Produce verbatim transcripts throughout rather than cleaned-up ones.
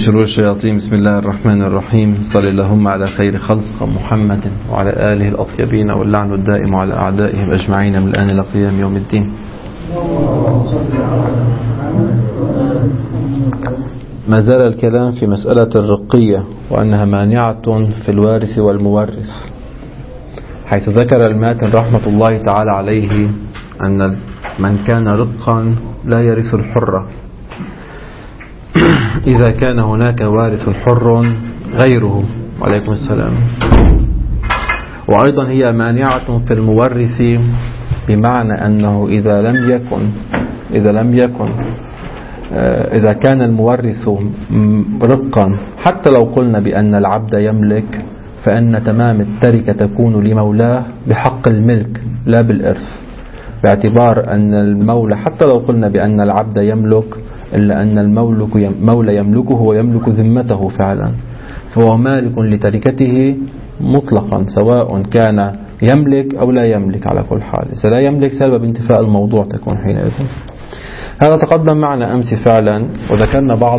شرور الشياطين. بسم الله الرحمن الرحيم. صلى اللهم على خير خلق محمد وعلى آله الأطيبين، واللعن الدائم على أعدائهم أجمعين من الآن إلى قيام يوم الدين. ما زال الكلام في مسألة الرقية وأنها مانعة في الوارث والمورث، حيث ذكر الماتن رحمة الله تعالى عليه أن من كان رقا لا يرث الحرة إذا كان هناك وارث حر غيره. وعليكم السلام. وأيضا هي مانعة في المورث، بمعنى أنه إذا لم يكن إذا لم يكن إذا كان المورث رقا، حتى لو قلنا بأن العبد يملك، فإن تمام التركة تكون لمولاه بحق الملك لا بالإرث، باعتبار أن المولى حتى لو قلنا بأن العبد يملك، إلا أن المولك مولى يملكه ويملك ذمته فعلا، فهو مالك لتركته مطلقا سواء كان يملك أو لا يملك. على كل حال إذا لا يملك سبب انتفاء الموضوع تكون حينئذ. هذا تقدم معنا أمس فعلا، وذكرنا بعض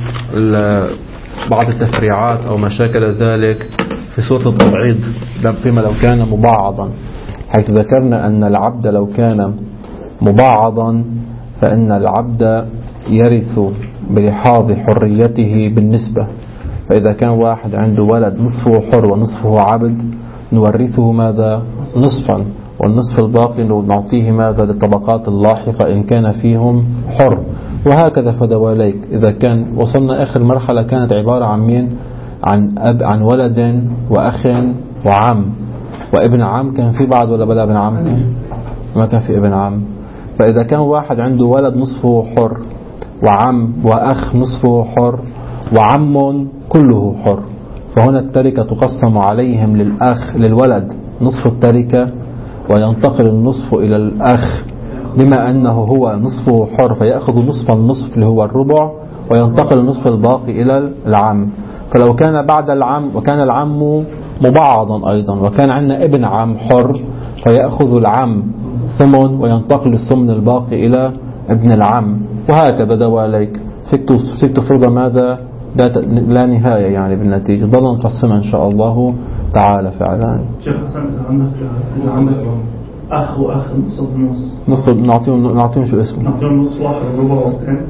بعض التفريعات أو مشاكل ذلك في سورة التبعيض فيما لو كان مبعضا، حيث ذكرنا أن العبد لو كان مبعضا فإن العبد يرث بلحاظ حريته بالنسبة. فإذا كان واحد عنده ولد نصفه حر ونصفه عبد، نورثه ماذا؟ نصفا، والنصف الباقي نعطيه ماذا؟ للطبقات اللاحقة إن كان فيهم حر، وهكذا فدواليك. إذا كان وصلنا آخر مرحلة كانت عبارة عن مين؟ عن أب عن ولد وأخ وعم وابن عم. كان في بعض ولا بلا ابن عم؟ كان ما كان في ابن عم. فإذا كان واحد عنده ولد نصفه حر وعم وأخ نصفه حر وعم كله حر، فهنا التركة تقسم عليهم للأخ للولد نصف التركة، وينتقل النصف إلى الأخ بما أنه هو نصفه حر فيأخذ نصف النصف اللي هو الربع، وينتقل النصف الباقي إلى العم. فلو كان بعد العم وكان العم مبعضا أيضا وكان عندنا ابن عم حر، فيأخذ العم ثمن وينتقل الثمن الباقي إلى ابن العم، وهكذا دواليك. فيك تفرض ماذا؟ لا نهاية يعني بالنتيجة. ضل نقسمها إن شاء الله تعالى فعلا. شيخ حسن، إذا عندك إذا عندك أخ وأخ نص نص نص نعطيهم نعطيهم شو اسمه؟ نعطيهم نص واحد ربع واثنين.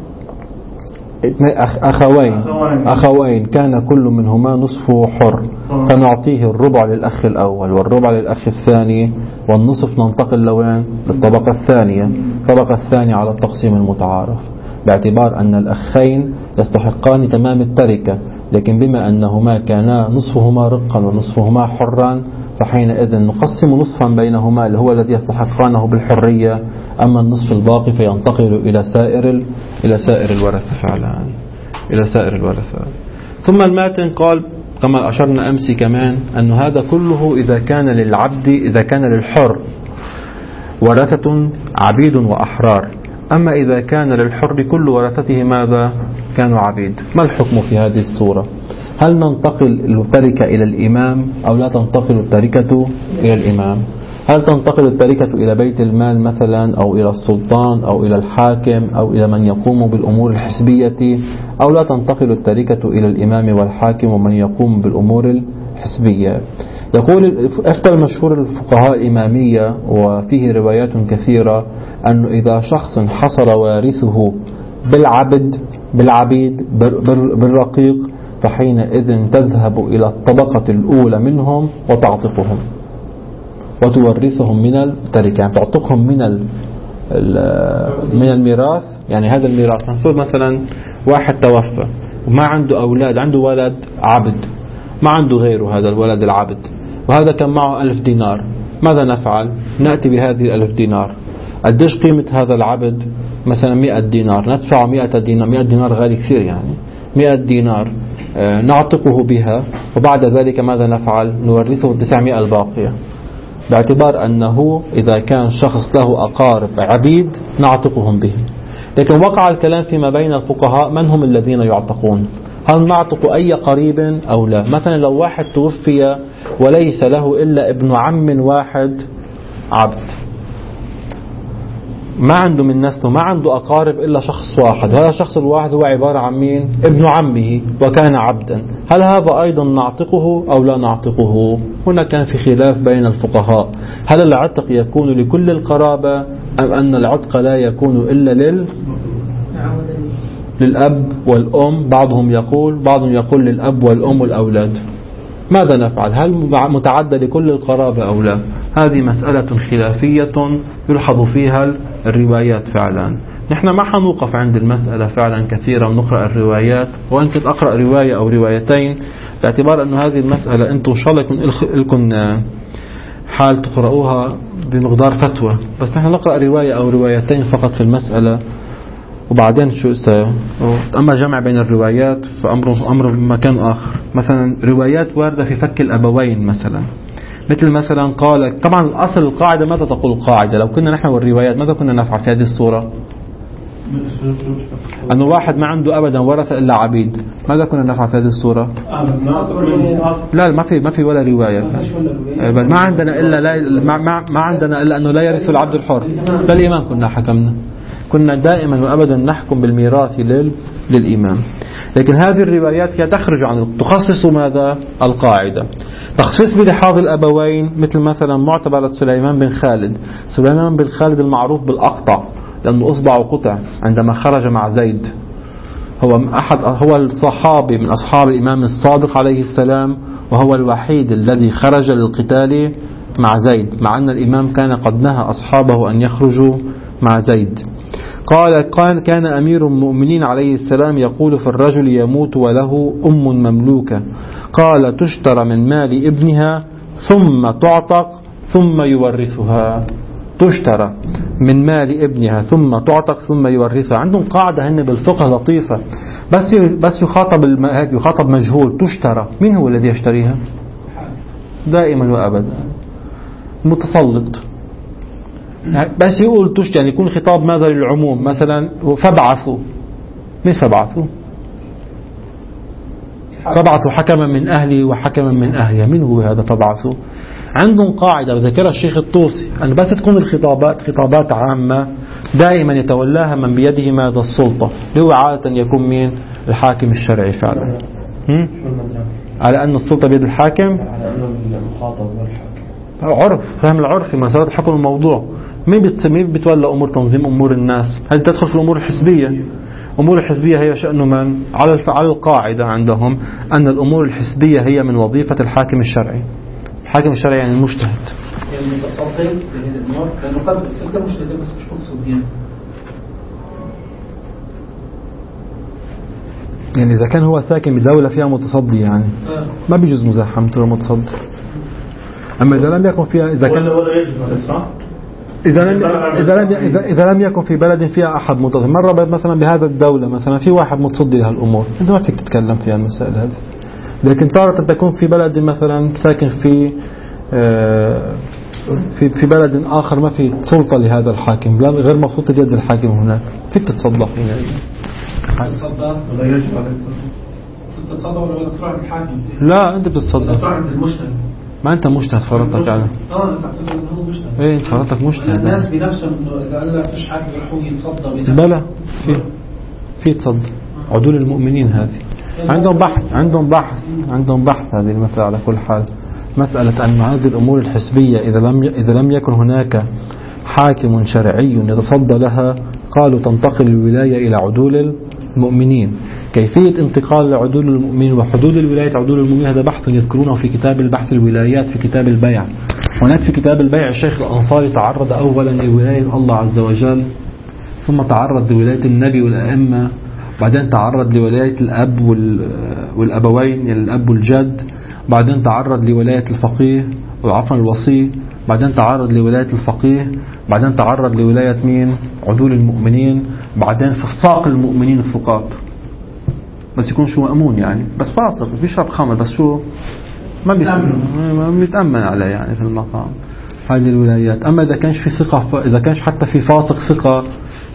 أخ أخوين أخوين كان كل منهما نصفه حر، فنعطيه الربع للأخ الأول والربع للأخ الثاني، والنصف ننتقل لوين؟ للطبقة الثانية. الطبقة الثانية على التقسيم المتعارف، باعتبار أن الأخين يستحقان تمام التركة، لكن بما أنهما كانا نصفهما رقا ونصفهما حرا، فحينئذ نقسم نصفا بينهما اللي هو الذي يستحقانه بالحرية، أما النصف الباقي فينتقل إلى سائر إلى سائر الورثة فعلا، إلى سائر الورثة. ثم الماتن قال كما أشرنا أمس كمان أن هذا كله إذا كان للعبد إذا كان للحر ورثة عبيد وأحرار، أما إذا كان للحر كل ورثته ماذا؟ كانوا عبيد. ما الحكم في هذه الصورة؟ هل ننتقل التركة إلى الإمام أو لا تنتقل التركة إلى الإمام؟ هل تنتقل التركة إلى بيت المال مثلا، أو إلى السلطان، أو إلى الحاكم، أو إلى من يقوم بالأمور الحسبية، أو لا تنتقل التركة إلى الإمام والحاكم ومن يقوم بالأمور الحسبية؟ يقول أفتى المشهور الفقهاء الإمامية، وفيه روايات كثيرة، أنه إذا شخص حصر وارثه بالعبد بالعبيد بالرقيق، فحينئذ تذهب إلى الطبقة الأولى منهم وتعتقهم وتورثهم من التركة، يعني تعتقهم من من الميراث. يعني هذا الميراث نقول مثلا واحد توفى وما عنده أولاد، عنده ولد عبد ما عنده غيره هذا الولد العبد، وهذا كان معه ألف دينار. ماذا نفعل؟ نأتي بهذه الألف دينار. قديش قيمة هذا العبد؟ مثلا مئة دينار. ندفع مئة دينار. مئة دينار غالي كثير، يعني مئة دينار نعتقه بها، وبعد ذلك ماذا نفعل؟ نورثه تسعمائة الباقية، باعتبار أنه إذا كان شخص له أقارب عبيد نعتقهم به. لكن وقع الكلام فيما بين الفقهاء من هم الذين يعتقون؟ هل نعتق أي قريب أو لا؟ مثلا لو واحد توفي وليس له إلا ابن عم واحد عبد، ما عنده من نسله، ما عنده أقارب إلا شخص واحد، هذا الشخص الواحد هو عبارة عن مين؟ ابن عمه وكان عبدا، هل هذا أيضا نعتقه أو لا نعتقه؟ هنا كان في خلاف بين الفقهاء، هل العتق يكون لكل القرابة أم أن العتق لا يكون إلا لل للأب والأم؟ بعضهم يقول بعضهم يقول للأب والأم والأولاد. ماذا نفعل؟ هل متعدى لكل القرابة أو لا؟ هذه مسألة خلافية يلحظ فيها الروايات فعلا. نحن ما حنوقف عند المسألة فعلا كثيرا ونقرأ الروايات، وإن كنت أقرأ رواية أو روايتين باعتبار أن هذه المسألة أنتم إن شاء الله يكون لكم حال تقرأوها بمقدار فتوى، بس نحن نقرأ رواية أو روايتين فقط في المسألة وبعدين شو سا أما جمع بين الروايات فأمر أمر بمكان آخر. مثلا روايات واردة في فك الأبوين مثلا، مثل مثلا قال، طبعا الأصل القاعدة ماذا تقول القاعدة؟ لو كنا نحن والروايات ماذا كنا نفعل في هذه الصورة؟ أنه واحد ما عنده أبدا ورث إلا عبيد، ماذا كنا نفعل في هذه الصورة؟ لا ما في ما في ولا رواية، بل ما عندنا إلا لا ما, ما عندنا إلا أنه لا يرث العبد الحر، للإمام كنا حكمنا، كنا دائما وأبدا نحكم بالميراث لل للإمام. لكن هذه الروايات هي تخرج عن تخصص ماذا؟ القاعدة. تخصيص بلحاظ الأبوين مثل مثلا معتبرة سليمان بن خالد، سليمان بن خالد المعروف بالأقطع لأنه أصبعه قطع عندما خرج مع زيد، هو أحد هو الصحابي من أصحاب الإمام الصادق عليه السلام، وهو الوحيد الذي خرج للقتال مع زيد، مع أن الإمام كان قد نهى أصحابه أن يخرجوا مع زيد. قال كان أمير المؤمنين عليه السلام يقول في الرجل يموت وله أم مملوكة، قال تشترى من مال ابنها ثم تعتق ثم يورثها، تشترى من مال ابنها ثم تعتق ثم يورثها. عندهم قاعدة هن بالفقه لطيفة، بس بس يخاطب يخاطب مجهول، تشترى، من هو الذي يشتريها؟ دائما وأبدا متسلط. بس يقول تشتري يعني يكون خطاب ماذا للعموم، مثلا فابعثوا، من فابعثوا؟ فابعثوا حكما من أهلي وحكما من أهلها، من هو هذا فابعثوا؟ عندهم قاعدة ذكرها الشيخ الطوسي أن بس تكون الخطابات خطابات عامة دائما يتولاها من بيده ماذا؟ السلطة، اللي هو عادة يكون مين؟ الحاكم الشرعي فعلا. على أن السلطة بيد الحاكم، على أن المخاطب هو الحاكم، عرف فهم العرف مسارات حكم الموضوع. مين بتسميه بتولى أمور تنظيم أمور الناس؟ هل تدخل في الأمور الحزبية؟ أمور الحزبية هي شأن من؟ على على القاعدة عندهم أن الأمور الحزبية هي من وظيفة الحاكم الشرعي. الحاكم الشرعي يعني المجتهد، يعني المتصدي لهذه الأمور، لأنه قد تقدر مجتهد بس مش مقصودين. يعني إذا كان هو ساكن بدولة فيها متصدي يعني ما بيجوز مزاحمته المتصدي. أما إذا لم يكن فيها، إذا كان إذا لم إذا لم إذا, إذا لم يكن في بلد فيها أحد متصدي، مرة مثلا بهذا الدولة مثلا في واحد متصدي لهالأمور، أنت ما فيك تتكلم فيها المسائل هذه. لكن تارة تكون في بلد مثلا ساكن في في في بلد آخر ما في سلطة لهذا الحاكم، لا غير مبسوط يد الحاكم هناك، فيك تتصدق هنا. تتصدق ولا يجب عليك تتصدق ولا تروح الحاكم؟ لا أنت بتتصدق، تروح عند المجتهد. ما أنت مجتهد فرضتك على اه أنت تعتبر إنه هو مجتهد. إيه فرضتك مجتهد. الناس بنفسهم إنه إذا قال لك فيش حاكم يروحوا يتصدق بنفسهم. بلى في في تصدق عدول المؤمنين هذه عندهم بحث عندهم بحث عندهم بحث هذه المسألة. على كل حال مسألة أن هذه الأمور الحسبية إذا لم إذا لم يكن هناك حاكم شرعي يتصدى لها قالوا تنتقل الولاية إلى عدول المؤمنين. كيفية انتقال لعدول المؤمنين وحدود الولاية عدول المؤمنين هذا بحث يذكرونه في كتاب البحث الولايات في كتاب البيع. هناك في كتاب البيع الشيخ الأنصاري تعرض أولا لولاية الله عز وجل، ثم تعرض لولاية النبي والأئمة، بعدين تعرض لولاية الأب والأبوين يعني الأب والجد، بعدين تعرض لولاية الفقيه وعفوا الوصي، بعدين تعرض لولاية الفقيه، بعدين تعرض لولاية مين؟ عدول المؤمنين، بعدين فساق المؤمنين الفقاط، بس يكون شو مأمون يعني بس فاسق بيشرب خمر بس شو ما ما بيتأمن عليه يعني في المقام. هذه الولايات. أما إذا كانش في ثقة، إذا كانش حتى في فاسق ثقة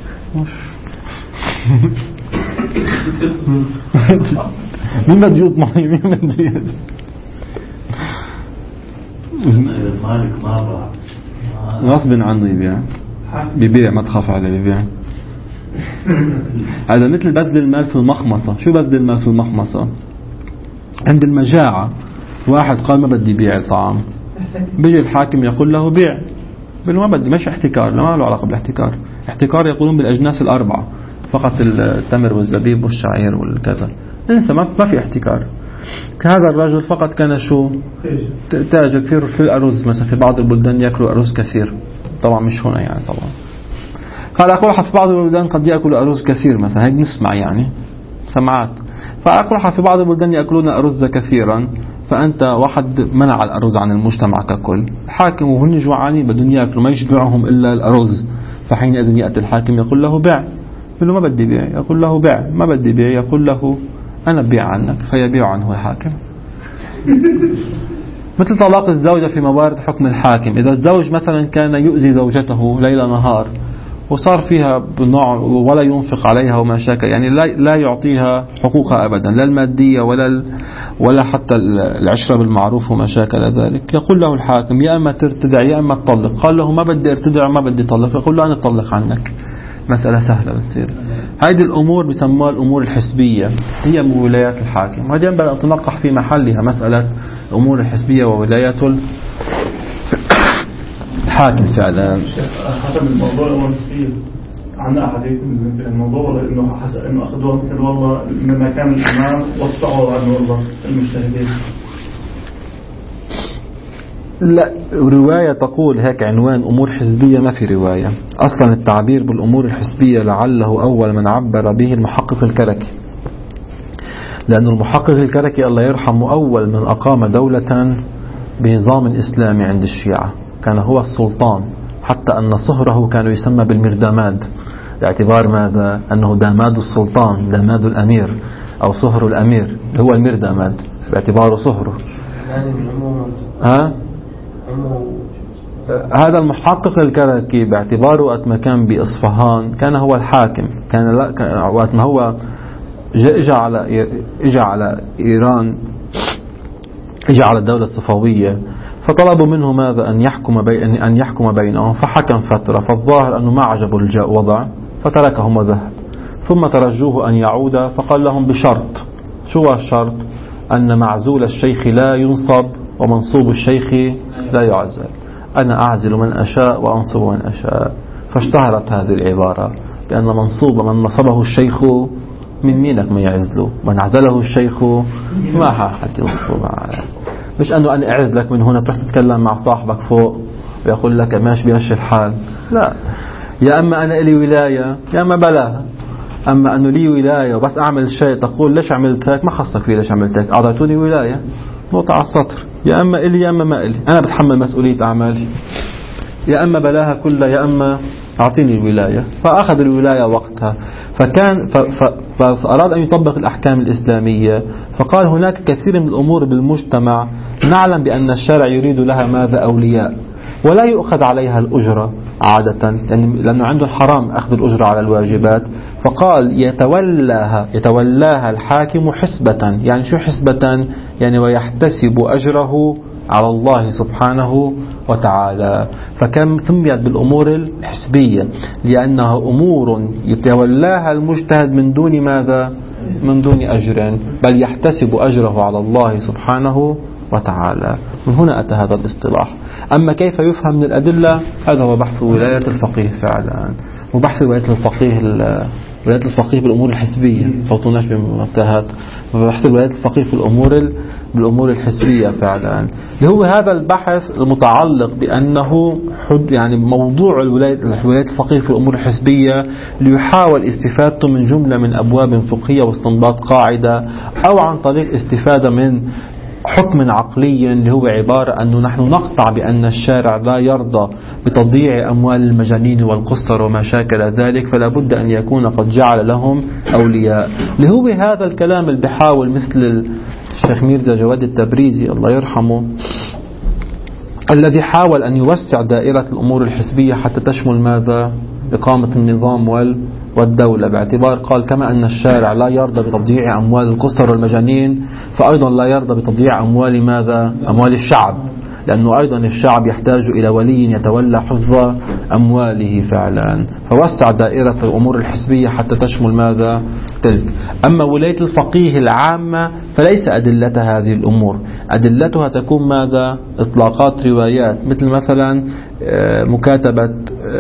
مين بده يطمع مين بده مالك مرة غصب عنه يبيع ببيع، ما تخاف عليه ببيع. هذا مثل بذل المال في المخمصة. شو بذل المال في المخمصة؟ عند المجاعة واحد قال ما بدي بيع الطعام، بيجي الحاكم يقول له بيع، بل ما بدي، مش احتكار، لا له علاقة بالاحتكار. احتكار يقولون بالأجناس الأربعة فقط، التمر والزبيب والشعير والكذا، انسى، ما في احتكار. هذا الرجل فقط كان شو تاجر في في الأرز مثلا. في بعض البلدان يأكلوا أرز كثير، طبعا مش هنا يعني طبعا. قال أقول في بعض البلدان قد يأكل أرز كثير مثلا، هيك نسمع يعني سمعات. فأقول في بعض البلدان يأكلون أرز كثيرا، فأنت واحد منع الأرز عن المجتمع ككل. الحاكم وهن جوعانين بدهم يأكلوا، ما يشبعهم إلا الأرز، فحينئذ يأتي الحاكم يقول له بيع، يقول له ما بدي بيع، يقول له بيع، ما بدي بيع، يقول له أنا بيع عنك، فيبيع عنه الحاكم. مثل طلاق الزوجة في موارد حكم الحاكم. إذا الزوج مثلا كان يؤذي زوجته ليل نهار وصار فيها بنوع ولا ينفق عليها وما شاكل، يعني لا لا يعطيها حقوقها أبدا، لا المادية ولا ولا حتى العشرة بالمعروف وما شاكل ذلك، يقول له الحاكم يا أما ترتدع يا أما تطلق. قال له ما بدي ارتدع ما بدي طلق، يقول له أنا أطلق عنك. مسألة سهلة بتصير. هذه الأمور بسموها الأمور الحسبية، هي من ولايات الحاكم، وهذه ينبغي أن تنقح في محلها مسألة الأمور الحسبية وولايات الحاكم فعلا. حسب الموضوع الأمور الحسبية عندنا أحاديث من الموضوع، ولا إنه حسب إنه أخذوها مثل والله من مكان الإمام وصعوا عنه والله المجتهدين؟ لا، رواية تقول هيك عنوان أمور حزبية، ما في رواية أصلا. التعبير بالأمور الحزبية لعله أول من عبر به المحقق الكركي، لأن المحقق الكركي الله يرحمه أول من أقام دولة بنظام إسلامي عند الشيعة، كان هو السلطان، حتى أن صهره كان يسمى بالمرداماد، باعتبار ماذا؟ أنه داماد السلطان، داماد الأمير، أو صهر الأمير هو المرداماد باعتباره صهره. ها؟ هذا المحقق الكركي باعتباره وقت ما كان بإصفهان كان هو الحاكم، كان لا كان وقت ما هو اجى على اجى على إيران، اجى على الدولة الصفوية، فطلبوا منه ماذا؟ أن يحكم بين أن يحكم بينهم، فحكم فترة، فالظاهر أنه ما عجبه الوضع فتركهم وذهب، ثم ترجوه أن يعود، فقال لهم بشرط. شو هو الشرط؟ أن معزول الشيخ لا ينصب ومنصوب الشيخ لا يعزل، أنا أعزل من أشاء وأنصب من أشاء. فاشتهرت هذه العبارة بأن منصوب من نصبه الشيخ من مينك ما يعزله، من عزله الشيخ ما حد ينصبه معه. مش أنه أنا أعزلك من هنا تروح تتكلم مع صاحبك فوق ويقول لك ماشي بيمشي الحال، لا، يا أما أنا إلي ولاية يا أما بلاها. أما أنه لي ولاية وبس أعمل شيء تقول ليش عملت هيك، ما خصك فيه ليش عملت هيك، أعطيتوني ولاية نقطة على السطر، يا أما إلي يا أما ما إلي، أنا بتحمل مسؤولية أعمالي، يا أما بلاها كلها يا أما أعطيني الولاية. فأخذ الولاية وقتها، فكان فأراد أن يطبق الأحكام الإسلامية، فقال هناك كثير من الأمور بالمجتمع نعلم بأن الشارع يريد لها ماذا؟ أولياء، ولا يؤخذ عليها الأجرة عادة، يعني لأنه عنده حرام أخذ الأجرة على الواجبات. فقال يتولاها يتولاها الحاكم حسبة. يعني شو حسبة؟ يعني ويحتسب أجره على الله سبحانه وتعالى. فكم سميت بالأمور الحسبية؟ لأنها أمور يتولاها المجتهد من دون ماذا؟ من دون أجر، بل يحتسب أجره على الله سبحانه وتعالى. من هنا أتى هذا الاصطلاح. أما كيف يفهم من الأدلة هذا هو بحث ولاية الفقيه فعلا، وبحث ولاية الفقيه ولاية الفقيه بالأمور الحسبية، فوتوناش بمتاهات، وبحث ولاية الفقيه في الأمور بالأمور الحسبية فعلا، اللي هو هذا البحث المتعلق بأنه حد يعني موضوع الولاية ولاية الفقيه في الأمور الحسبية ليحاول استفادته من جملة من أبواب فقهية واستنباط قاعدة، أو عن طريق استفادة من حكم عقلي اللي هو عبارة أنه نحن نقطع بأن الشارع لا يرضى بتضييع أموال المجانين والقصر وما شاكل ذلك، فلا بد أن يكون قد جعل لهم أولياء. اللي هو هذا الكلام اللي بيحاول مثل الشيخ ميرزا جواد التبريزي الله يرحمه، الذي حاول أن يوسع دائرة الأمور الحسبية حتى تشمل ماذا؟ إقامة النظام والدولة، باعتبار قال كما أن الشارع لا يرضى بتضييع أموال القصر والمجانين، فأيضا لا يرضى بتضييع أموال ماذا؟ أموال الشعب، لأنه أيضا الشعب يحتاج إلى ولي يتولى حفظ أمواله فعلا، فوسع دائرة الأمور الحسبية حتى تشمل ماذا؟ تلك. أما ولاية الفقيه العامة فليس أدلتها هذه الأمور، أدلتها تكون ماذا؟ إطلاقات روايات، مثل مثلا مكاتبة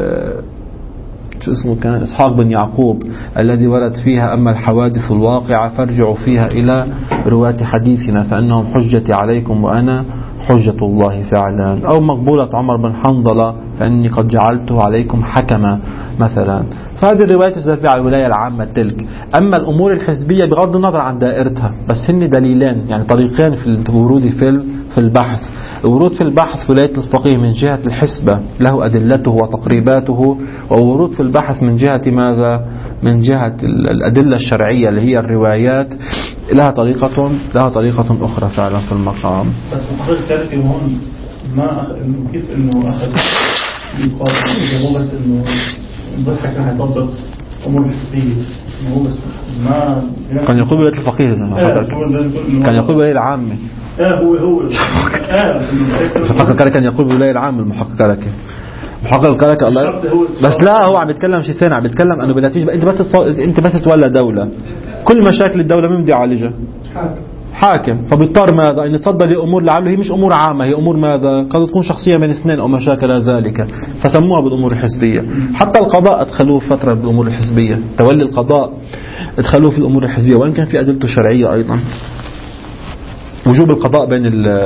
شو اسمه كان إسحاق بن يعقوب الذي ورد فيها أما الحوادث الواقعة فارجعوا فيها إلى رواة حديثنا فإنهم حجتي عليكم وأنا حجة الله فعلا، أو مقبولة عمر بن حنظلة فإني قد جعلته عليكم حكما مثلا. فهذه الرواية تدل على الولاية العامة تلك. أما الأمور الحزبية بغض النظر عن دائرتها، بس هن دليلين يعني طريقين في الورود في في البحث. الورود في البحث ولاية الفقيه من جهة الحسبة له أدلته وتقريباته، وورود في البحث من جهة ماذا؟ من جهة الأدلة الشرعية اللي هي الروايات لها طريقة لها طريقة أخرى فعلا في المقام. بس محضر كارثي هون ما إنه كيف إنه أخذ يقال إنه بس إنه بس حكى هيطبق أمور حسبية إنه بس ما كان يقول ولاية الفقيه كان يقول ولاية العامة اه هو هو المحقق كان يقول بولاية العام. المحقق لك محقق لك الله، بس لا هو عم يتكلم شيء ثاني، عم يتكلم انه بدها تيجي انت بس انت بس تولى دولة، كل مشاكل الدولة مين بده يعالجها؟ حاكم. فبيضطر ماذا؟ ان يتصدى لامور لعله هي مش امور عامة، هي امور ماذا؟ قد تكون شخصية من اثنين او مشاكل ذلك، فسموها بالامور الحزبية. حتى القضاء ادخلوه فترة بالامور الحزبية، تولي القضاء ادخلوه في الامور الحزبية، وان كان في ادلته الشرعية ايضا وجوب القضاء بين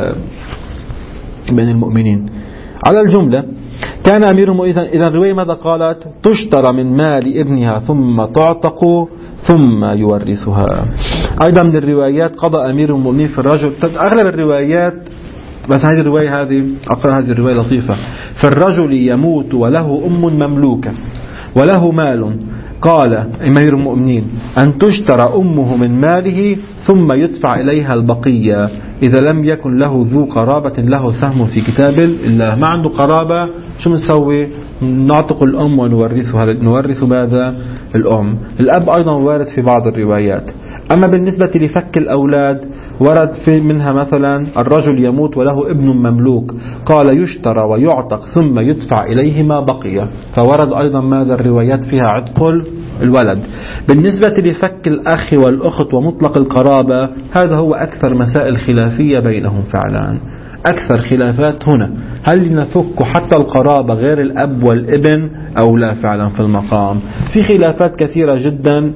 بين المؤمنين. على الجملة كان أمير المؤمنين إذا الرواية ماذا قالت؟ تشترى من مال ابنها ثم تعتق ثم يورثها. أيضا من الروايات قضى أمير المؤمنين في الرجل، أغلب الروايات بس هذه الرواية هذه أقرأ هذه الرواية لطيفة. في الرجل يموت وله أم مملوكة وله مال، قال أمير المؤمنين أن تشترى أمه من ماله ثم يدفع إليها البقية إذا لم يكن له ذو قرابة له سهم في كتاب الله. ما عنده قرابة شو نسوي؟ نعتق الأم ونورثها، نورث ماذا؟ الأم. الأب أيضا وارد في بعض الروايات. أما بالنسبة لفك الأولاد ورد في منها مثلا الرجل يموت وله ابن مملوك، قال يشترى ويعتق ثم يدفع إليه ما بقي، فورد أيضا ماذا؟ الروايات فيها عتق الولد. بالنسبة لفك الأخ والأخت ومطلق القرابة هذا هو أكثر مسائل خلافية بينهم فعلا، أكثر خلافات هنا، هل نفك حتى القرابة غير الأب والابن أو لا فعلا في المقام؟ في خلافات كثيرة جدا.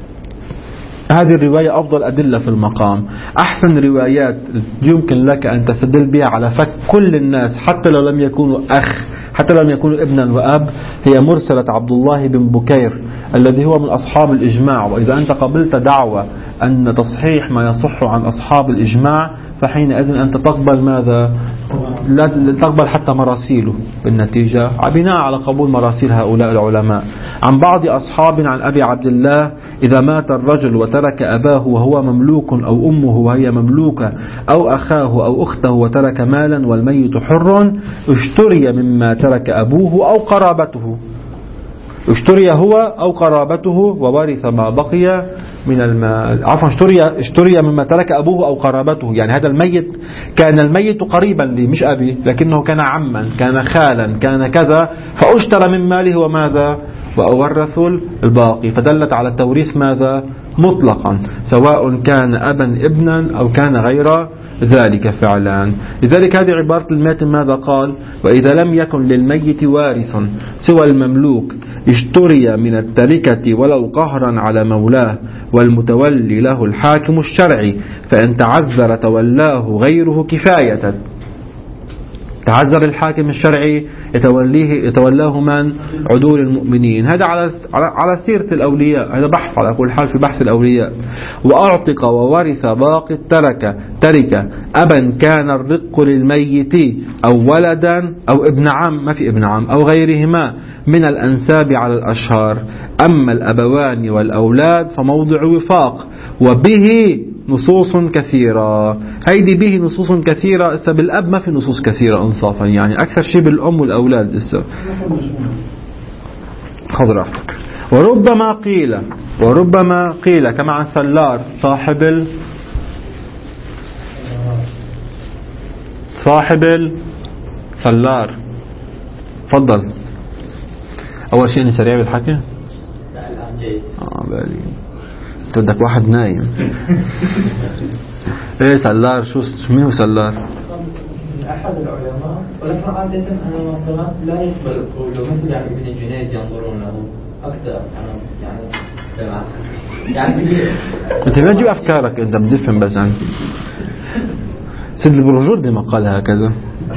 هذه الرواية أفضل أدلة في المقام، أحسن روايات يمكن لك أن تستدل بها على فك كل الناس حتى لو لم يكونوا أخ، حتى لو لم يكونوا ابنا وأب، هي مرسلة عبد الله بن بكير الذي هو من أصحاب الإجماع. وإذا أنت قبلت دعوة أن تصحيح ما يصح عن أصحاب الإجماع فحينئذ أنت تقبل ماذا؟ لا تقبل حتى مراسيله بالنتيجة، بناء على قبول مراسيل هؤلاء العلماء. عن بعض أصحاب عن أبي عبد الله إذا مات الرجل وترك أباه وهو مملوك أو أمه وهي مملوكة أو أخاه أو أخته وترك مالا والميت حر، اشتري مما ترك أبوه أو قرابته، اشتري هو أو قرابته وورث ما بقي من المال. عفوا اشتري اشتري مما ترك أبوه أو قرابته، يعني هذا الميت كان الميت قريبا لي مش أبي، لكنه كان عما كان خالا كان كذا، فاشترى من ماله وماذا؟ وأورث الباقي. فدلت على التوريث ماذا؟ مطلقا، سواء كان أبا ابنا أو كان غير ذلك فعلا. لذلك هذه عبارة الماتن ماذا قال؟ وإذا لم يكن للميت وارث سوى المملوك اشتري من التركة ولو قهرا على مولاه، والمتولي له الحاكم الشرعي، فإن تعذر تولاه غيره كفاية. تعذر الحاكم الشرعي يتوليه يتولاه من؟ عدول المؤمنين. هذا على على سيرة الأولياء، هذا بحث على كل حال في بحث الأولياء. وأعتق وورث باقي التركة تركة أبا كان الرق للميت أو ولدا أو ابن عم، ما في ابن عم أو غيرهما من الأنساب على الأشهار. أما الأبوان والأولاد فموضع وفاق، وبه نصوص كثيرة. هيدي به نصوص كثيرة، إسا بالأب ما في نصوص كثيرة إنصافا، يعني أكثر شيء بالأم والأولاد. إسا خذ راحتك. وربما قيل وربما قيل كما عن سلار صاحب ال صاحب السلار. تفضل. أول شيء أني سريع بالحكي. آه بالي أنت بدك واحد نايم. إيه سلار؟ شو مين هو سلار؟ أحد العلماء، ولكن عادة أنا مثلا لا يقبل القول مثل يعني ابن جنيد ينظرون له أكثر يعني يعني يعني أنت ما تجيب أفكارك أنت بتفهم بس يعني. سيد البروجردي ما قال هكذا.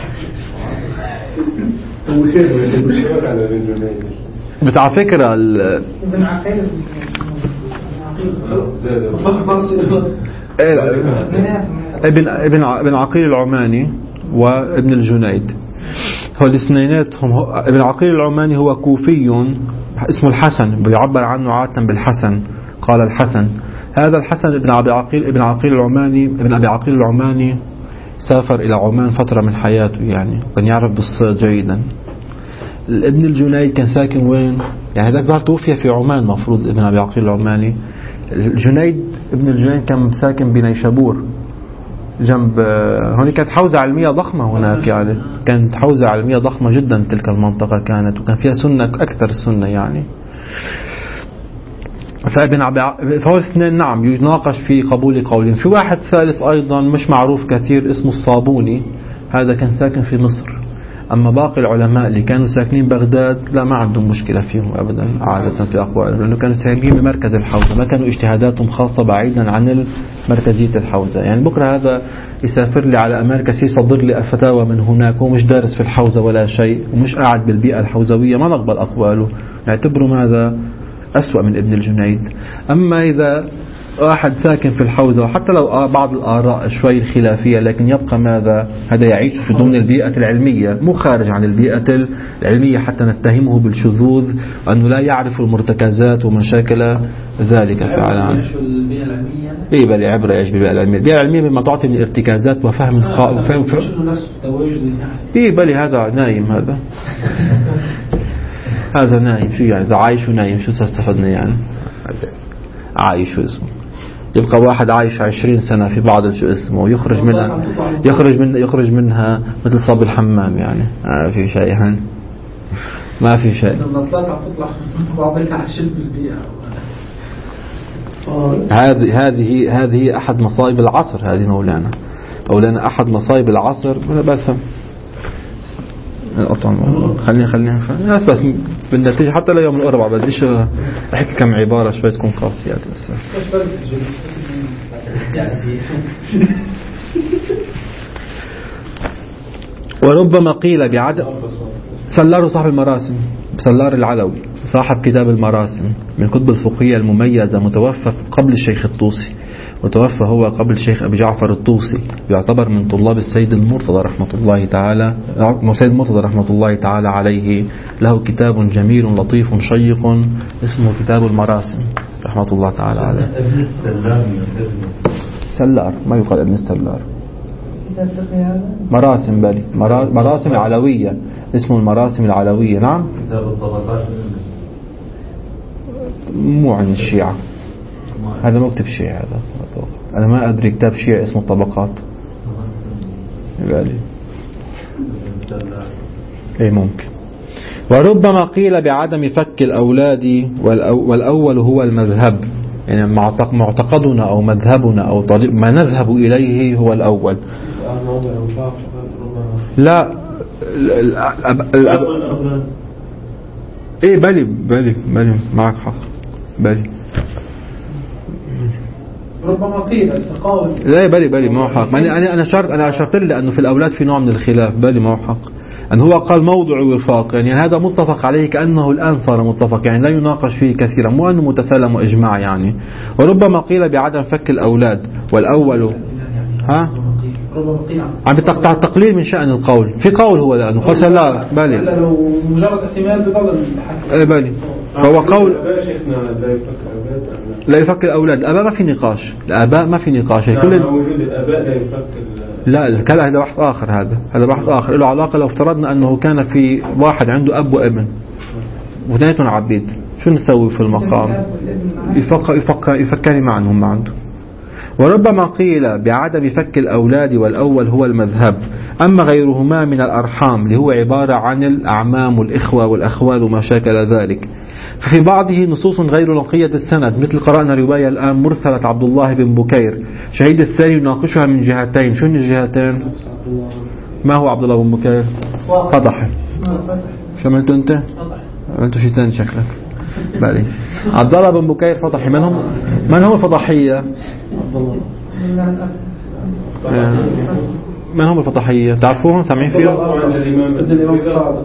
بس على فكرة ال ابن ابن ابن عقيل العماني وابن الجنيد هو الاثنيناتهم. ابن عقيل العماني هو كوفي اسمه الحسن، بيعبر عنه عادة بالحسن. قال الحسن. هذا الحسن ابن أبي عقيل ابن عقيل العماني ابن أبي عقيل العماني سافر إلى عمان فترة من حياته يعني، وكان يعرف بالصيد جيدا. ابن الجنيد كان ساكن وين؟ يعني هذاك بعد توفي في عمان مفروض ابن أبي عقيل العماني. الجنيد ابن الجنيد كان ساكن بنيشابور جنب هون. كانت حوزة علمية ضخمة هناك يعني، كانت حوزة علمية ضخمة جدا تلك المنطقة كانت، وكان فيها سنة أكثر السنة يعني. فابن عبي فهو الاثنين نعم يناقش في قبول قولهم. في واحد ثالث أيضا مش معروف كثير اسمه الصابوني، هذا كان ساكن في مصر. أما باقي العلماء اللي كانوا ساكنين بغداد لا ما عندهم مشكلة فيهم أبدا عادة في أقوالهم، لأنه كانوا ساكنين بمركز الحوزة، ما كانوا اجتهاداتهم خاصة بعيدا عن مركزية الحوزة. يعني بكرة هذا يسافر لي على أمريكا يصدر لي فتاوى من هناك ومش دارس في الحوزة ولا شيء ومش قاعد بالبيئة الحوزوية، ما نقبل أقواله، نعتبره ماذا أسوأ من ابن الجنيد. أما إذا واحد ساكن في الحوزة وحتى لو بعض الآراء شوي الخلافية لكن يبقى ماذا هذا يعيش في ضمن البيئة العلمية، مو خارج عن البيئة العلمية حتى نتهمه بالشذوذ أنه لا يعرف المرتكزات ومشاكل ذلك فعلا. إيه بل عبرة يعيش بالبيئة العلمية. البيئة العلمية بما تعطي من ارتكازات وفهم خاء وفهم ف... إيه بل هذا نايم هذا هذا نايم شو يعني؟ إذا عايش ونايم شو استفدنا يعني؟ عايش اسمه يبقى واحد عايش عشرين سنة في بعض شو اسمه ويخرج منها يخرج من يخرج منها مثل صاب الحمام يعني. ما في شيء هن ما في شيء. هذه هذه هذه أحد مصائب العصر هذه مولانا مولانا أحد مصائب العصر. بس الأطعمة خليني خليني خليني بس بس بالنتيجة حتى ليوم الأربعاء بديش أحكي كم عبارة شوي تكون قاسية بس. وربما قيل بعدم سلار صاحب المراسم سلار العلوي صاحب كتاب المراسم من كتب الفقهية المميزة، متوفى قبل الشيخ الطوسي، وتوفى هو قبل الشيخ أبي جعفر الطوسي، يعتبر من طلاب السيد المرتضى رحمة الله تعالى السيد المرتضى رحمة الله تعالى عليه. له كتاب جميل لطيف شيق اسمه كتاب المراسم رحمة الله تعالى عليه. سلار ما يقال ابن السلار، مراسم بالي مراسم العلوية، اسمه المراسم العلوية. نعم كتاب الطبقات مو عن الشيعة، هذا مكتب شيعي هذا. أنا ما أدري كتاب شيعي اسمه الطبقات بالي. إيه ممكن. وربما قيل بعدم فك الأولاد والأول هو المذهب، يعني معتقدنا أو مذهبنا أو طريق ما نذهب إليه هو الأول. لا الأب الأب إيه بالي بالي بالي معك حق بالي. ربما قيل السقاوي لا بالي بالي ما هو حق. أنا أنا أشرت أنا أشرت لي لأنه في الأولاد في نوع من الخلاف. بالي ما هو حق أن هو قال موضع وفاق، يعني هذا متفق عليه كأنه الآن صار متفق، يعني لا يناقش فيه كثيرا، مو أنه متسالم وإجماع يعني. وربما قيل بعدم فك الأولاد والأول ها عم بتقطع التقليل من شأن القول. في قول هو لأنه قال لا بالي لو مجرد احتمال ببعض الحكي إيه بالي. فهو قول لا يفك الأولاد. الآباء ما في نقاش، الآباء ما في نقاش كل وجود الآباء لا يفك. لا كلا هذا بحث آخر، هذا هذا بحث آخر له علاقة. لو افترضنا أنه كان في واحد عنده أب وابن واثنينهم عبيد، شو نسوي في المقام؟ يفكر يفكر يفكري معهم ما عنده. وربما قيل بعدم فك الأولاد والأول هو المذهب، أما غيرهما من الأرحام اللي هو عبارة عن الأعمام والإخوة والأخوال وما شاكل ذلك. ففي بعضه نصوص غير نقية السند، مثل قرأنا رواية الآن مرسلة عبد الله بن بكير شهيد الثاني يناقشها من جهتين. شو الجهتين؟ ما هو عبد الله بن بكير؟ فضحي. شو عملتوا أنت؟ عملتوا شيء ثاني شكلك. بالي عبد الله بن بكير فضحي. من هم من هم الفضحية؟ من هم الفضحية؟ تعرفوهم؟ سامعين فيهم؟ الإمام الصادق.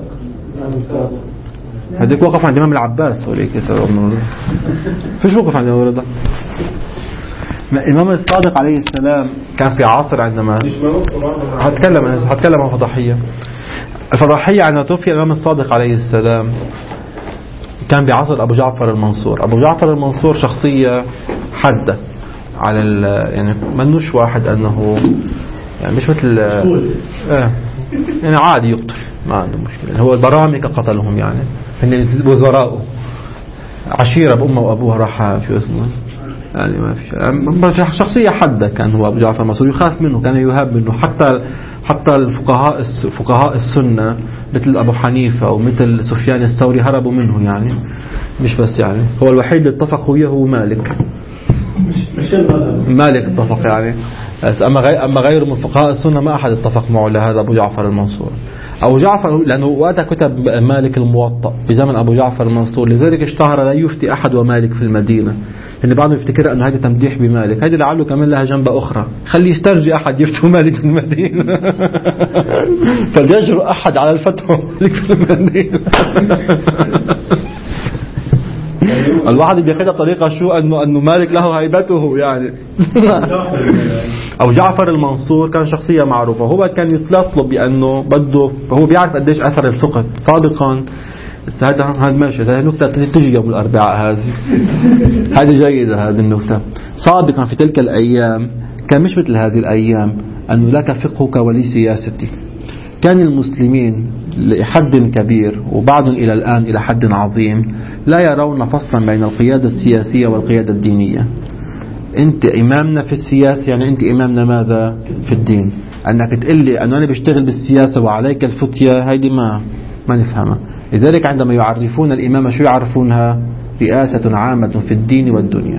هذيك وقف عند الإمام العباس وليك فيش وقف عند الإمام الرضا. الإمام الصادق عليه السلام كان في عصر عندما هتكلم هتكلم عن فضحية. الفضحية عندما توفي الإمام الصادق عليه السلام كان بعصر أبو جعفر المنصور. أبو جعفر المنصور شخصية حادة على ال يعني منوش واحد أنه يعني مش مثل آه يعني عادي يقتل ما عنده مشكلة. هو البرامكة قتلهم يعني هن وزراءه عشيرة بأمه وأبوها راح شو اسمه يعني ما في شخصية حادة كان هو أبو جعفر المنصور. يخاف منه كان يهاب منه حتى حتى الفقهاء فقهاء السنة مثل أبو حنيفة ومثل سفيان الثوري هربوا منه يعني مش بس يعني هو الوحيد اللي اتفق وياه هو مالك مش مالك اتفق يعني. أما غير أما غيره من فقهاء السنة ما أحد اتفق معه لهذا أبو جعفر المنصور. أبو جعفر لأنه وقتها كتب مالك الموطأ بزمن أبو جعفر المنصور، لذلك اشتهر لا يفتي أحد ومالك في المدينة. اللي بعضهم يفتكر أنه هذا تمديح بمالك، هذه لعله كمان لها جنبة أخرى خلي يسترجي أحد يفتو مالك في المدينة فليجرؤ أحد على الفتوى مالك في المدينة. الواحد بياخدها بطريقة شو أنه أنه مالك له هيبته يعني. أو جعفر المنصور كان شخصية معروفة، هو كان يطلب بأنه بده هو بيعرف قديش أثر الفقه سابقا. هذا هذا ماشي، هذه نكتة تجي يوم الأربعاء هذه هذه جيدة. هذه النكتة سابقا في تلك الأيام كان مش مثل هذه الأيام أنه لك فقهك ولي سياستي. كان المسلمين لحد كبير وبعض إلى الآن إلى حد عظيم لا يرون فصلا بين القيادة السياسية والقيادة الدينية. أنت إمامنا في السياسة يعني أنت إمامنا ماذا في الدين. أنك تقول لي أنه أنا بشتغل بالسياسة وعليك الفتية هيدي ما ما نفهمها. لذلك عندما يعرفون الإمامة شو يعرفونها؟ رئاسة عامة في الدين والدنيا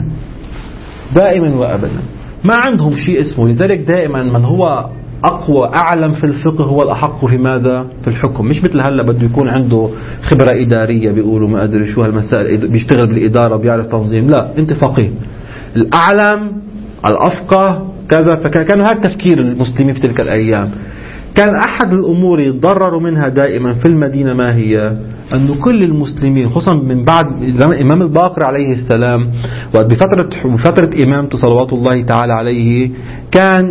دائما وأبدا. ما عندهم شيء اسمه. لذلك دائما من هو أقوى أعلم في الفقه هو الأحق في ماذا؟ في الحكم. مش مثل هلا بده يكون عنده خبرة إدارية بيقولوا ما أدري شو هالمسائل بيشتغل بالإدارة وبيعرف تنظيم. لا أنت فقيه الأعلم الأفقه كذا. فكان هذا تفكير المسلمين في تلك الأيام. كان أحد الأمور يتضرروا منها دائما في المدينة ما هي؟ أنه كل المسلمين خصوصا من بعد الإمام الباقر عليه السلام وبفترة بفترة إمامته صلوات الله تعالى عليه كان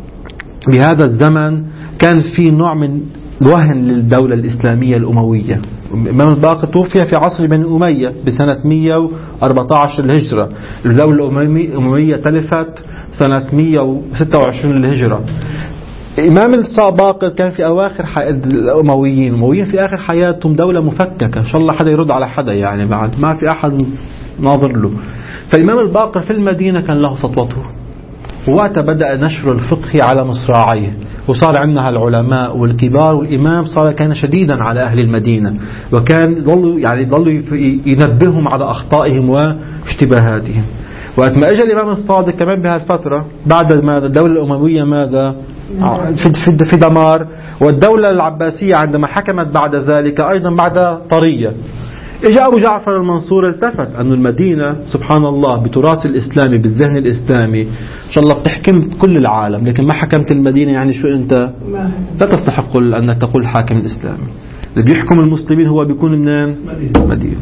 بهذا الزمن كان في نوع من وهن للدولة الإسلامية الأموية. الإمام الباقر توفي في عصر بني أمية بسنة مئة وأربعة عشر للهجرة. الدولة الأموية تلفت سنة مئة وستة وعشرين للهجرة. إمام الباقر كان في أواخر الأمويين. الأمويين في آخر حياتهم دولة مفككة إن شاء الله حدا يرد على حدا يعني بعد ما في أحد ناظر له. فالإمام الباقر في المدينة كان له سطوته. وقت بدأ نشر الفقه على مصراعيه وصار عندنا العلماء والكبار والإمام صار كان شديدا على أهل المدينة وكان ضلوا يعني ضلوا ينبههم على أخطائهم واشتباهاتهم. وقت ما أجى الإمام الصادق كمان بهالفترة بعد ماذا الدولة الأموية ماذا في في دمار والدولة العباسية عندما حكمت بعد ذلك أيضا بعد طرية. إجا أبو جعفر المنصور التفت أن المدينة سبحان الله بتراث الإسلامي بالذهن الإسلامي إن شاء الله بتحكم كل العالم لكن ما حكمت المدينة يعني شو أنت لا تستحق أنك تقول حاكم الإسلامي. اللي بيحكم المسلمين هو بيكون منين؟ مدينة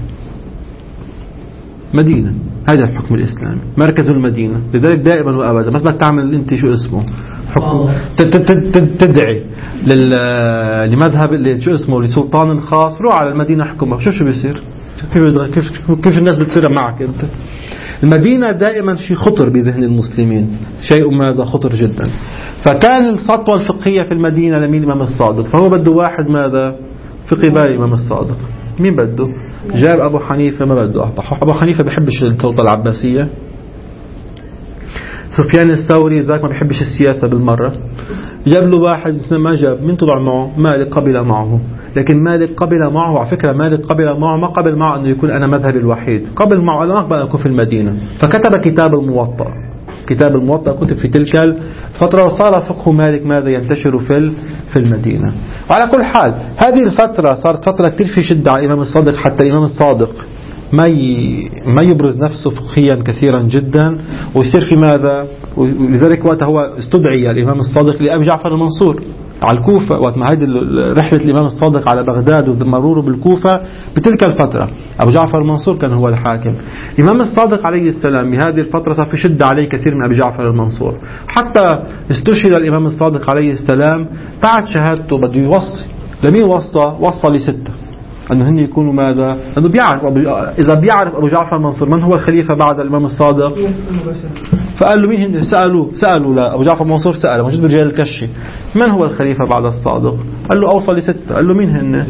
مدينة هذا الحكم الإسلامي مركز المدينة. لذلك دائما وأبدا ما بدك تعمل أنت شو اسمه حكم تدعي لمذهب اللي شو اسمه لسلطان خاص روح على المدينة حكمها شو شو بيصير كيف كيف الناس بتصير معك أنت. المدينة دائما شيء خطر بذهن المسلمين شيء ماذا خطر جدا. فكان السطوة الفقهية في المدينة لمين؟ الإمام الصادق. فهو بده واحد ماذا في قبال الإمام الصادق. مين بده؟ جاب أبو حنيفة ما بده. أبو حنيفة بيحبش السلطة العباسية سفيان الثوري ذاك ما بيحبش السياسة بالمرة، جاب له واحد مثل ما جاب من طلع معه مالك قبل معه، لكن مالك قبل معه على فكرة مالك قبل معه ما قبل معه أنه يكون أنا مذهبي الوحيد، قبل معه أنا أقبل أن أكون في المدينة، فكتب كتاب الموطأ. كتاب الموطأ كتب في تلك الفترة، وصار فقه مالك ماذا ينتشر في في المدينة. وعلى كل حال هذه الفترة صارت فترة كثير في شدة على الإمام الصادق، حتى الإمام الصادق ما ما يبرز نفسه فقهيا كثيرا جدا، ويصير في ماذا، ولذلك وقتها هو استدعي الإمام الصادق لأبي جعفر المنصور على الكوفة، وقت ما هذه رحلة الإمام الصادق على بغداد ومروره بالكوفة بتلك الفترة، أبو جعفر المنصور كان هو الحاكم. الإمام الصادق عليه السلام بهذه الفترة صار في شدة عليه كثير من أبي جعفر المنصور، حتى استشهد الإمام الصادق عليه السلام بعد شهادته بده يوصي. لمين وصى؟ وصى لستة أنه هن يكونوا ماذا؟ أنه بيعرف أبو... إذا بيعرف أبو جعفر المنصور من هو الخليفة بعد الإمام الصادق، فقال له مين هن؟ سألوا سألوا لأبو جعفر المنصور، سأله موجود برجال الكشي من هو الخليفة بعد الصادق؟ قال له أوصى لستة. قال له مين هن؟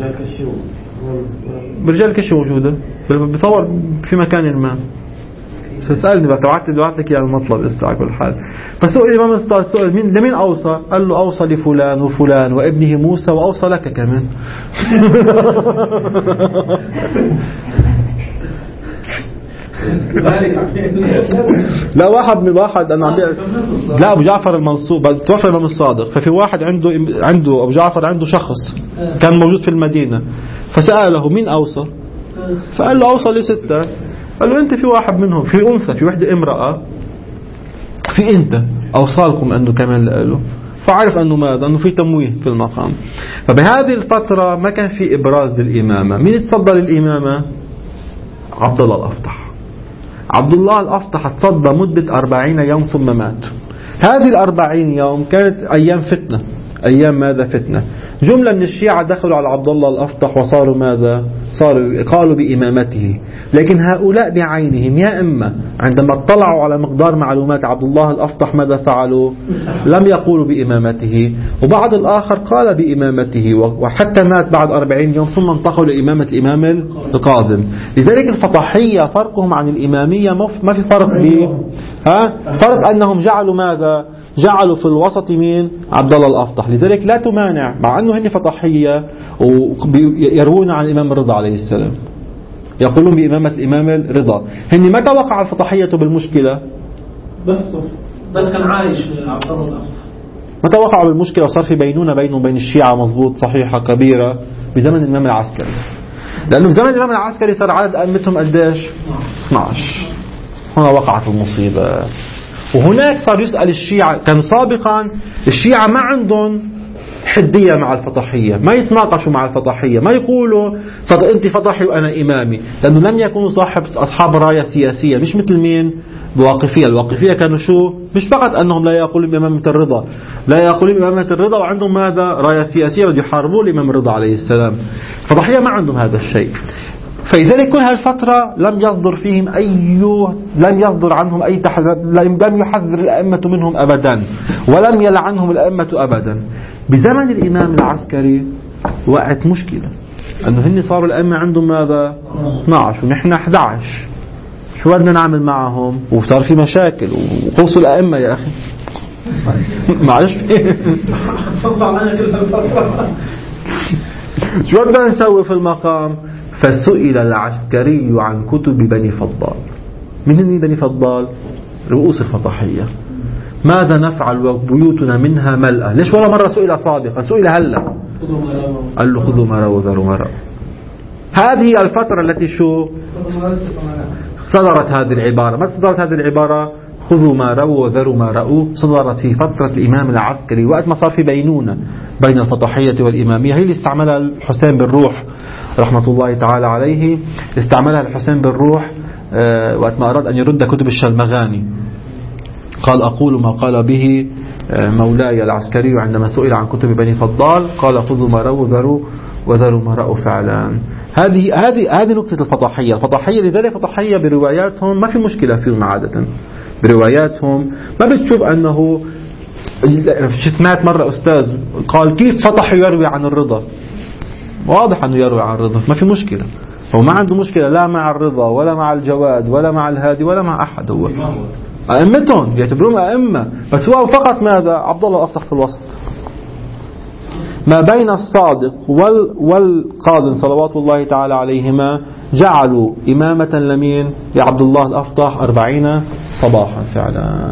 برجال الكشي موجودة بتصور في مكان ما، سألني بقى بعت لي بعت لك يا المطلب اسا على كل حال. فسئل الإمام الصادق سئل مين لمين أوصى؟ قال له أوصى لفلان وفلان وابنه موسى وأوصى لك كمان. لا واحد من واحد أنا لا أبو جعفر المنصور توفى الإمام الصادق، ففي واحد عنده عنده أبو جعفر عنده شخص كان موجود في المدينة، فسأله مين أوصى؟ فقال له أوصى لستة. قال له أنت في واحد منهم في أنثى في وحدة امرأة في أنت أوصالكم أنه كمان قالوا، فعرف أنه ماذا؟ أنه في تمويه في المقام. فبهذه الفترة ما كان في إبراز للإمامة. مين تصدى للإمامة؟ عبد الله الأفطح. عبد الله الأفطح تصدى مدة أربعين يوم ثم مات. هذه الأربعين يوم كانت أيام فتنة، أيام ماذا فتنة. جملة من الشيعة دخلوا على عبد الله الأفطح وصاروا ماذا؟ صاروا قالوا بإمامته، لكن هؤلاء بعينهم يا إما عندما اطلعوا على مقدار معلومات عبد الله الأفطح ماذا فعلوا؟ لم يقولوا بإمامته، وبعض الآخر قال بإمامته وحتى مات بعد أربعين يوم ثم انتقلوا لإمامة الإمام القاظم. لذلك الفطحية فرقهم عن الإمامية ما في فرق به، ها فرق أنهم جعلوا ماذا؟ جعلوا في الوسط مين؟ عبد الله الأفطح. لذلك لا تمانع مع أنه هن فطحية ويروون عن الإمام الرضا عليه السلام، يقولون بإمامة الإمام الرضا. هن متى وقع الفطحية بالمشكلة؟ بس بس كان عايش عبد الله الأفطح. متى وقع بالمشكلة وصار في بينونة بينه وبين الشيعة مضبوط صحيحة كبيرة؟ بزمن الإمام العسكري، لأنه بزمن الإمام العسكري صار عدد أئمتهم قديش؟ اثني عشر. هنا وقعت المصيبة. وهناك صار يسأل الشيعة، كان سابقا الشيعة ما عندهم حدية مع الفطحية، ما يتناقشوا مع الفطحية، ما يقولوا أنت فطحي وأنا إمامي، لأنه لم يكونوا صاحب أصحاب راية سياسية، مش مثل مين؟ الواقفية. الواقفية كانوا شو؟ مش فقط أنهم لا يقولون بإمامة الرضا، لا يقولون بإمامة الرضا وعندهم ماذا؟ راية سياسية بده يحاربوا الإمام الرضا عليه السلام. الفطحية ما عندهم هذا الشيء. فلذلك كل هالفترة لم يصدر فيهم أي لم يصدر عنهم أي تحذير، لم يحذر الأئمة منهم أبدا ولم يلعنهم الأئمة أبدا. بزمن الإمام العسكري وقعت مشكلة أنه هن صاروا الأئمة عندهم ماذا؟ اثني عشر ونحن أحد عشر. شو بدنا نعمل معهم؟ وصار في مشاكل وخلصوا الأئمة يا أخي. معلش شو بدنا نسوي في المقام؟ فسئل العسكري عن كتب بني فضال. من هن بني فضال؟ رؤوس الفطحية. ماذا نفعل وبيوتنا منها ملأة؟ ليش ولا مرة سئل سابقا؟ سئل هلا قال له خذوا ما رأوا وذروا ما رأوا. هذه الفترة التي شو صدرت هذه العبارة. ما صدرت هذه العبارة؟ خذوا ما رأوا وذروا ما رأوا. صدرت في فترة الإمام العسكري وقت ما صار في بينونة بين الفطحية والإمامية. هي اللي استعملها الحسين بن روح رحمة الله تعالى عليه، استعملها الحسين بن روح أه وقت ما أراد أن يرد كتب الشلمغاني. قال أقول ما قال به مولاي العسكري عندما سئل عن كتب بني فضال، قال خذوا ما رأوا وذروا وذروا ما رأوا فعلا. هذه هذه هذه نقطة الفطحية. الفطحية لذلك الفطحية برواياتهم ما في مشكلة فيهم عادة. برواياتهم ما بتشوف أنه شفت مرة أستاذ قال كيف فطح يروي عن الرضا. واضح أنه يروي عن الرضا، ما في مشكلة. هو ما عنده مشكلة لا مع الرضا ولا مع الجواد ولا مع الهادي ولا مع أحد. هو أئمتهم يعتبرون أئمة، بس هو فقط ماذا؟ عبد الله الأفطح في الوسط ما بين الصادق وال والقاضي صلوات الله تعالى عليهما. جعلوا إمامة لمين؟ لعبد الله الأفطح أربعين صباحا فعلا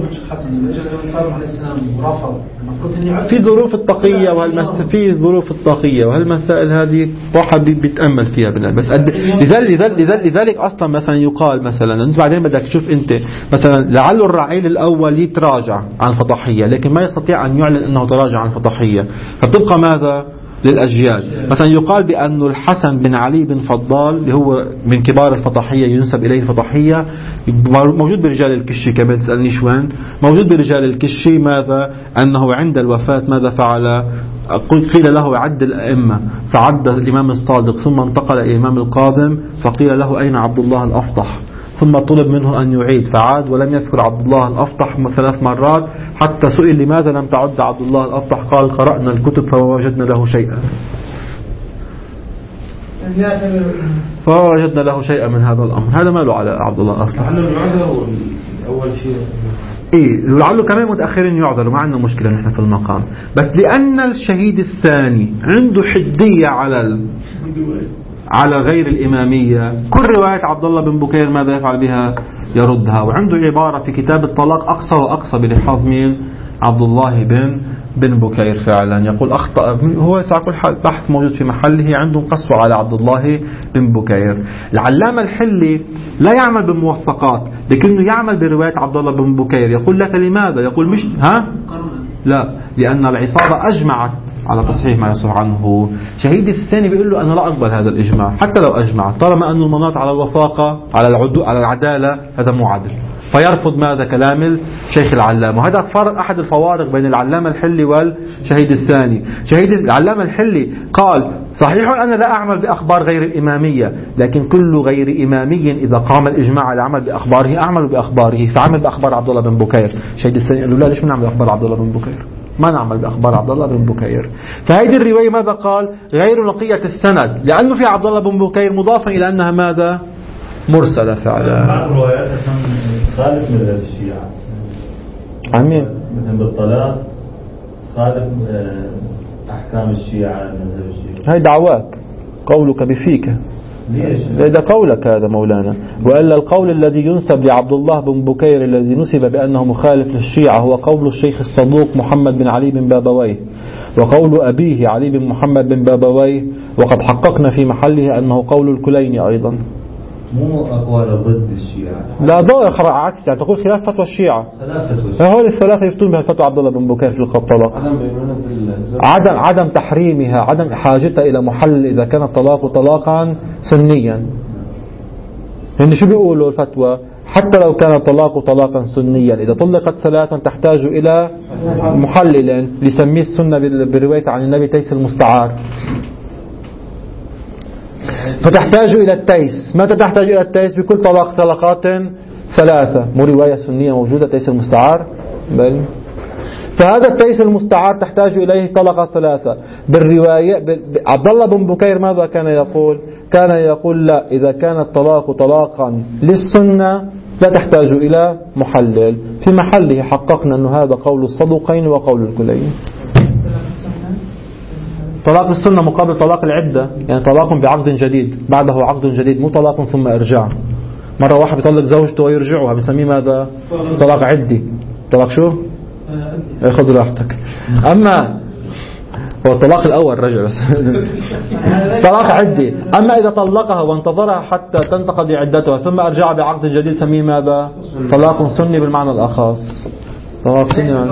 في ظروف التقية وهالمس في ظروف التقية وهالمسائل هذه واحد بيتأمل فيها بالله. بس لذلك لذلك لذلك أصلا مثلا يقال مثلا أنت بعدين بدك تشوف أنت مثلا لعل الرعيل الأول يتراجع عن الفطحية لكن ما يستطيع أن يعلن أنه تراجع عن الفطحية، فتبقى ماذا للأجيال. مثلا يقال بأن الحسن بن علي بن فضال اللي هو من كبار الفطحية ينسب إليه الفطحية موجود برجال الكشي كمان تسألنيش وين موجود برجال الكشي ماذا أنه عند الوفاة ماذا فعل؟ قيل له عد الأئمة فعد الإمام الصادق ثم انتقل إلى الإمام القادم فقيل له أين عبد الله الأفطح ثم طلب منه أن يعيد فعاد ولم يذكر عبد الله الأفطح ثلاث مرات حتى سئل لماذا لم تعد عبد الله الأفطح قال قرأنا الكتب فوجدنا له شيئا فوجدنا له شيئا من هذا الأمر. هذا ما له على عبد الله الأفطح أول شيء إيه لعله كمان متأخرين يعذروا ما عندنا مشكلة نحن في المقام، بس لأن الشهيد الثاني عنده حدية على ال... على غير الإمامية كل رواية عبد الله بن بكير ماذا يفعل بها؟ يردها. وعنده عبارة في كتاب الطلاق أقصى وأقصى بلحاظ مين؟ عبد الله بن بن بكير فعلا يقول أخطأ هو سأقول بحث موجود في محله عنده قصوا على عبد الله بن بكير. العلامة الحلي لا يعمل بموثقات لكنه يعمل برواية عبد الله بن بكير. يقول لك لماذا؟ يقول مش ها لا لأن العصابة أجمعت على تصحيح ما يصح عنه. شهيد الثاني بيقول له أنا لا أقبل هذا الإجماع حتى لو أجمع طالما أن المناط على الوثاقة على العدو على العدالة هذا مو عدل فيرفض ماذا كلام الشيخ العلامة. وهذا فرق أحد الفوارق بين العلامة الحلي والشهيد الثاني. شهيد العلامة الحلي قال صحيح أنا لا أعمل بأخبار غير الإمامية لكن كل غير إمامي إذا قام الإجماع على العمل بأخباره أعمل بأخباره فعمل بأخبار عبد الله بن بكير. شهيد الثاني قال له لا ليش ما نعمل بأخبار عبد الله بن بكير ما نعمل بأخبار عبد الله بن بكير. فهذه الرواية ماذا قال؟ غير نقية السند لأنه في عبد الله بن بكير مضافا إلى أنها ماذا؟ مرسلة فعلا. بعض الروايات خالف مذهب الشيعة عمين مثل بالطلاق خالف أحكام الشيعة مذهب الشيعة. هاي دعواك قولك بفيك هذا قولك هذا مولانا. وإلا القول الذي ينسب لعبد الله بن بكير الذي نسب بأنه مخالف للشيعة هو قول الشيخ الصدوق محمد بن علي بن بابويه وقول أبيه علي بن محمد بن بابويه وقد حققنا في محله أنه قول الكليني أيضا. مو أقوال ضد الشيعة لا ضوء عكس يعني تقول خلاف فتوى الشيعة. هؤلاء الثلاثة يفتون بها فتوى عبد الله بن بكير في الطلاق عدم عدم تحريمها عدم حاجتها إلى محل إذا كان الطلاق طلاقا سنيا. يعني شو بيقولوا الفتوى؟ حتى لو كان الطلاق طلاقا سنيا إذا طلقت ثلاثا تحتاج إلى محلل لسميه السنة بالرواية عن النبي تيس المستعار فتحتاج إلى التيس. متى تحتاج إلى التيس؟ بكل طلاق طلقات ثلاثة. مو رواية سنية موجودة تيس المستعار بل فهذا التيس المستعار تحتاج إليه طلقة ثلاثة. بالرواية عبد الله بن بكير ماذا كان يقول؟ كان يقول لا إذا كان الطلاق طلاقا للسنة لا تحتاج إلى محلل. في محله حققنا أن هذا قول الصدوقين وقول الكلين. طلاق السنة مقابل طلاق العدة يعني طلاق بعقد جديد بعده عقد جديد مو طلاق ثم إرجاع. مرة واحد بيطلق زوجته ويرجعها بنسميه ماذا؟ طلاق عدي. طلاق شو؟ خذ راحتك. أما هو الطلاق الأول رجع بس طلاق عدي. أما إذا طلقها وانتظرها حتى تنتقضي عدتها ثم أرجع بعقد جديد سميه ماذا؟ طلاق سني بالمعنى الأخص. طلاق سني يعني.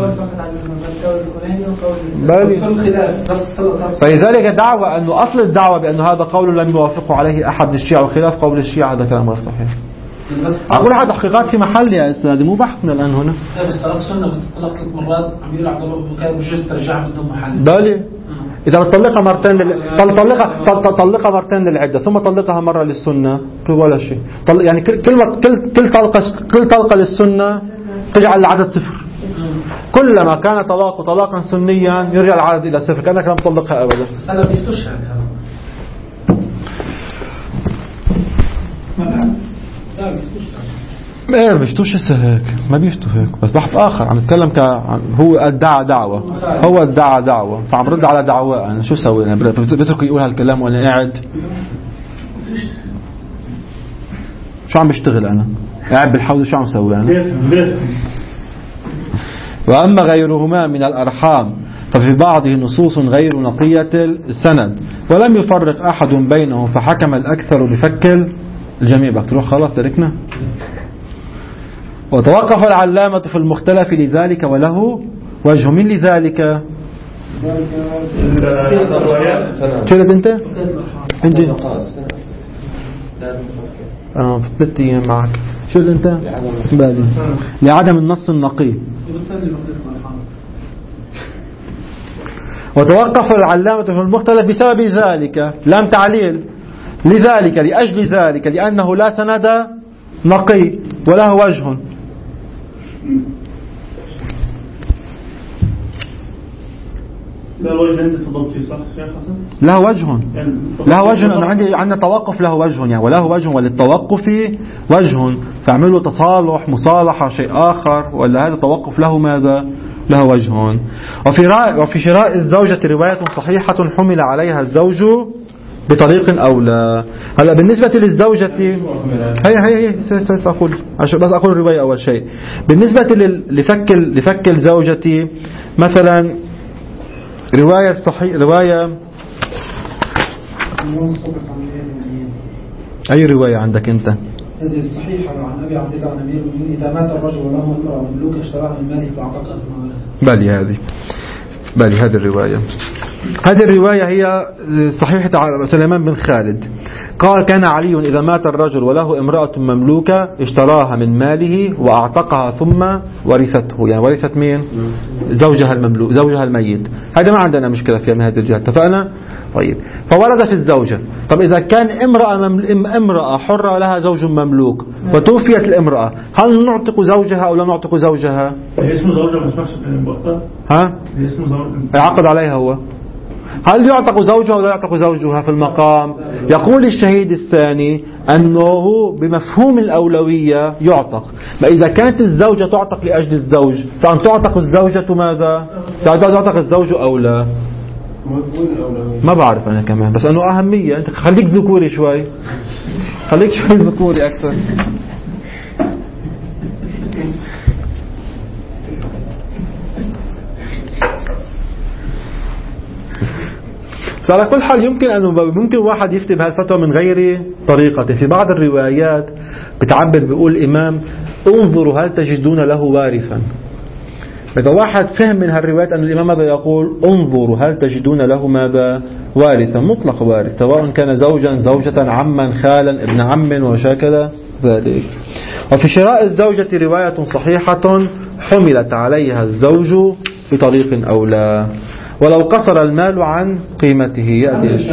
فلذلك دعوة أنه أصل الدعوة بأن هذا قول لم يوافقه عليه أحد الشيعة وخلاف قول الشيعة هذا كلام غير صحيح. أقول هذا تحقيقات في محل يا أستاذ مو بحثنا الآن هنا. لا بس طلاق سنة بس طلاق ثلاث مرات عم يقول عبد الله بن بكير بجوز ترجعها بدون محل. بالي إذا بتطلقها مرتين لل... طلقها طلقها مرتين للعدة ثم طلقها مرة للسنة ولا شيء. طل... يعني كل كل كل كل طلقة كل طلقة للسنة تجعل العدد صفر. كلما كان طلاق طلاقا سنيا يرجع العدد إلى صفر كأنك لم تطلقها أبدا. بس أنا بيفتشها كمان. لا بيفتشها. ايه بيفتوش هسه هيك، ما بيفتوا هيك، بس بحث اخر عم نتكلم ك هو ادعى دعوه، هو ادعى دعوه فعم رد على دعواه. انا شو سوي؟ انا بترك يقول هالكلام وانا قاعد شو عم بشتغل؟ انا قاعد بالحوض شو عم سوي انا؟ واما غيرهما من الارحام ففي بعضه نصوص غير نقية السند ولم يفرق احد بينهم فحكم الاكثر بفك الجميع. بقى تروح خلاص تركنا. وتوقف العلامة في المختلف لذلك وله وجه. من لذلك؟ شلت انت؟ انت اه في ثلاث ايام معك. شلت انت؟ بالي لعدم النص النقي. وتوقف العلامة في المختلف بسبب ذلك، لام تعليل، لذلك لأجل ذلك لأنه لا سند نقي وله وجه. لا وجه عندي تفضلت فيه صح شيخ حسن؟ له وجه، له وجه. أنا عندي عندنا توقف له وجه يعني، وله وجه وللتوقف وجه، فاعملوا تصالح مصالحة شيء آخر، ولا هذا توقف له ماذا؟ له وجه. وفي وفي شراء الزوجة رواية صحيحة حمل عليها الزوج بطريق أو لا. هلا بالنسبة للزوجة هي هي هي أقول عشان بس أقول الرواية أول شيء. بالنسبة لفك لفك الزوجة مثلا رواية صحيح رواية أي رواية عندك أنت؟ هذه الصحيحة عن أبي عبد الله عن أمير المؤمنين إذا مات الرجل وله امرأة مملوكة اشتراها من ماله فأعتقها ثم بالي هذه بالي هذه الرواية. هذه الرواية هي صحيحة سليمان بن خالد قال كان علي إذا مات الرجل وله امرأة مملوكة اشتراها من ماله وأعتقها ثم ورثته. يعني ورثت مين؟ زوجها المملوك زوجها الميت. هذا ما عندنا مشكلة فيها من هذه الجهة. اتفقنا؟ طيب فورد في الزوجة. طب إذا كان امرأة ممل... امرأة حرة لها زوج مملوك وتوفيت الامرأة، هل نعتق زوجها أو لا نعتق زوجها؟ اسمه زوجها ما اسمعش بوقتها. ها؟ اسمه زوجها عقد عليها هو. هل يعتق زوجها ولا يعتق زوجها في المقام؟ يقول الشهيد الثاني أنه بمفهوم الأولوية يعتق. فإذا كانت الزوجة تعتق لأجل الزوج فأن تعتق الزوجة ماذا؟ تعتق الزوج أو لا؟ ما بعرف أنا كمان، بس أنه أهمية. أنت خليك ذكوري شوي، خليك شوي ذكوري أكثر. بس على كل حال يمكن أنه ممكن واحد يفتي بهالفتوى من غير طريقة. في بعض الروايات بتعبر بيقول الإمام انظروا هل تجدون له وارثا. إذا واحد فهم من هالروايات أن الإمام ماذا يقول انظروا هل تجدون له ماذا وارثا، مطلق وارث، سواء كان زوجا زوجة عما خالا ابن عم وشاكل ذلك. وفي شراء الزوجة رواية صحيحة حملت عليها الزوج بطريق أو لا ولو قصر المال عن قيمته. يأتي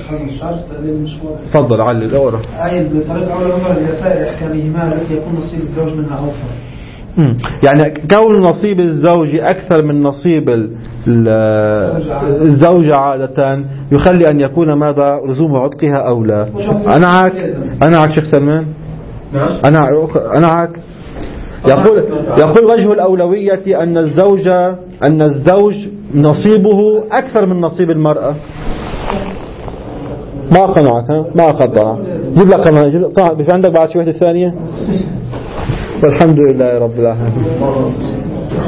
تفضل علي الأورا. أي بطريقة أولى أمر لسائر أحكامهما التي يكون نصيب الزوج منها أوفر. يعني كون نصيب الزوج أكثر من نصيب الزوجة عادة يخلي أن يكون ماذا رزوم عتقها أو لا. أنا عاك أنا عاك شيخ سلمان أنا أنا عاك يقول يقول وجه الأولوية أن الزوجة أن الزوج نصيبه أكثر من نصيب المرأة. ما قنعك ها ما قطع جيب لك قناعة جيب لك عندك بعد شوية الثانية. والحمد لله رب العالمين.